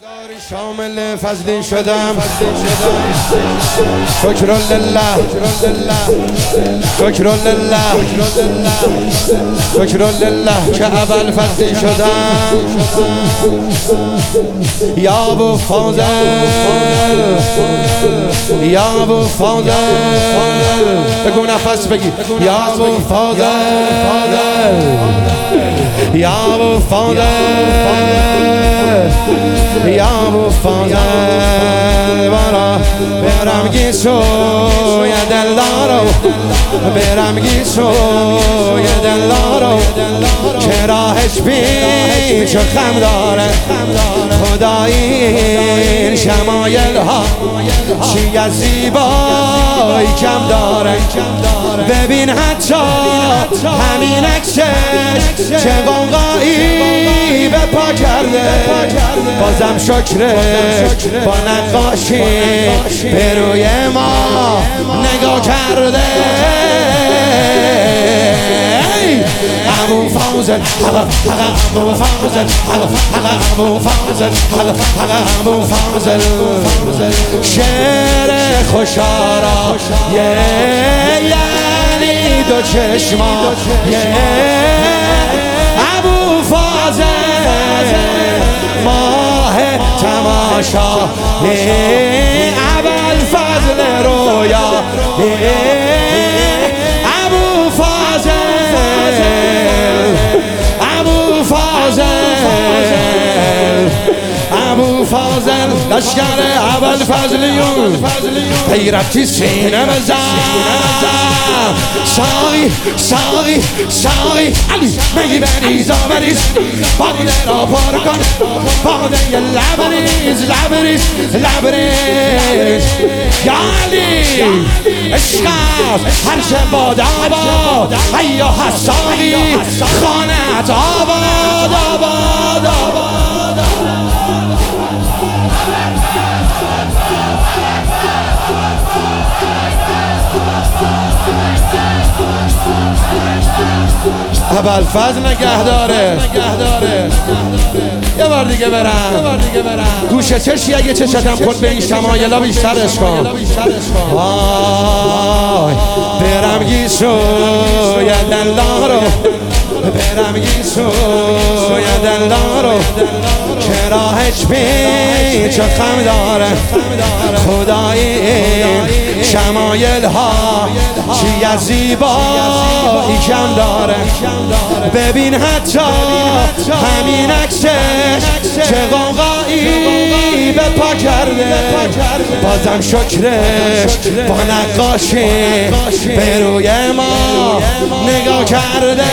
شامل فضلی شدم. شکر لله شکر لله شکر لله که اول فضلی شدم. یا ابو فاضل یا ابو فاضل بگو نفس بگی یا ابو فاضل یا ابو فاضل یا ابو فاضل برا برم گیسوی دلدارو برم گیسوی دلدارو که راهش پیچ و خم داره. خدایی این شمایل ها چی از زیبایی کم داره. ببین حتی همین عکسش چه قوقایی به پا کرده. بازم شکرش با نقاشی به روی ما نگاه کرده. ابو فاضل ابو فاضل ابو فاضل ابو فاضل شعر خوشارا یعنی دو چشما ابو فاضل ماه تماشا ابوالفضل رویا ابو فاضل ابو فاضل ابو فاضل لشکر ابوالفضلیون غیرتی سینه بزن. ساقی ساقی ساقی علی میگی بریز آوریز باده را پر کن باده لبریز لبریز لبریز یا علی عشق است هر چه باد آباد ایا حسابی خانت آباد آباد آباد. ابوالفضل نگهداره یه بار دیگه برم گوشه چشی اگه چشتم کن به این شمایلا بیشترش کن. وای برم گیسوی دلدارو برم گیسوی دلدارو که راهش پیچ و خم داره. خدایی شمایل ها چی از زیبایی کم داره. ببین حتی همین عکسش چه قوقایی به پا کرده. بازم شکرش با نقاشی به روی ما نگاه کرده.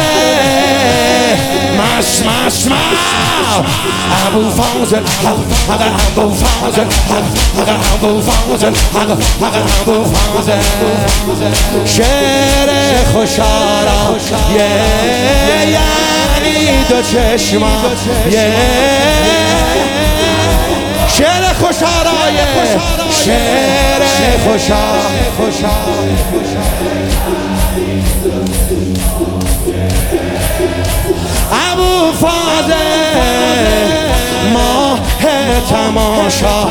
مس مس مس ابو فاضل ابو فاضل ابو فاضل ابو فاضل شعر خوشارا یعنی دو چشما شعر خوشارای شعر خوشارا ابو فاضل ماه تماشا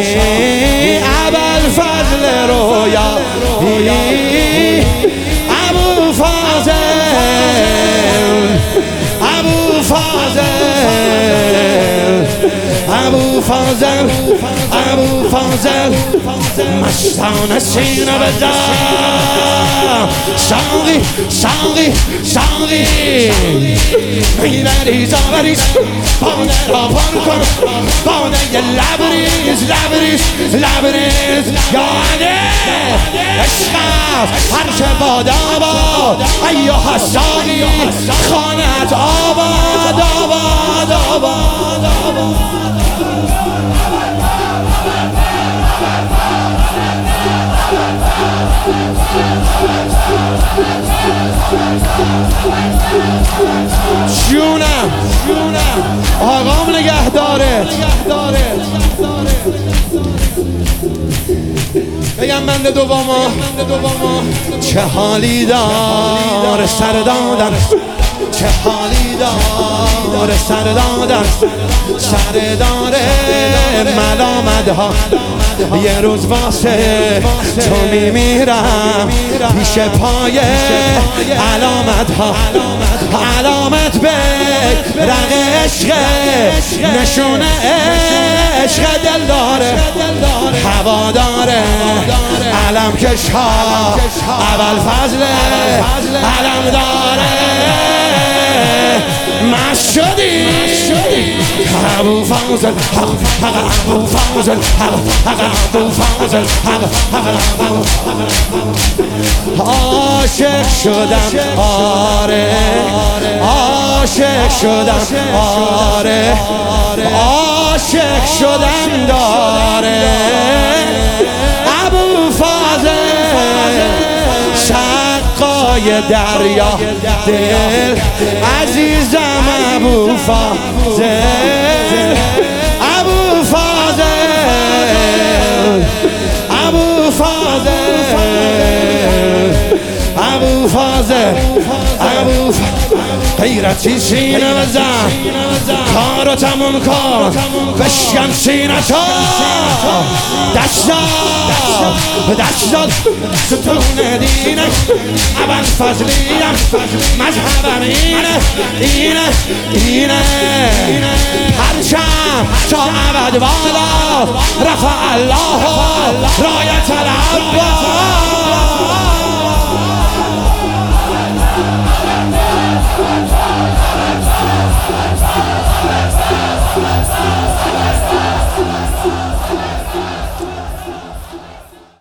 ابوالفضل رویا ابو فاضل ابو فاضل ابو فاضل ابو فاضل مستانه سینه بزن. ساقی ساقی ساقی بریز آوریز باده را پر کن باده لبریز لبریز لبریز یا علی عشق است هر چه باد آباد ایا حسانی خانت آباد آباد آباد آباد. جونم آقام نگهدارت. بگم بنده دوما چه حالی داره سر دادن چه حالی داره سر دادن سر داره ملامت ها یه روز واسه تو میمیرم پیش پای علامت ها علامت به رق عشق نشونه عشق دل داره هوا داره علم کش ها اول فضل علم داره مست شدی ابو فاضل ابو فاضل ابو فاضل عاشق شدم آره عاشق شدم آره عاشق شدم داره ابو فاضل سقای دریا دل عزیزم ابو فاضل ابو فاضل ابو فاضل ابو فاضل ابو غیرتی سینه بزن کارو تموم کن بشکن سینه تا دست ستون دینه اول فضلیم مذهبم اینه پرچم تا ابد والا رفع الله رایت العباس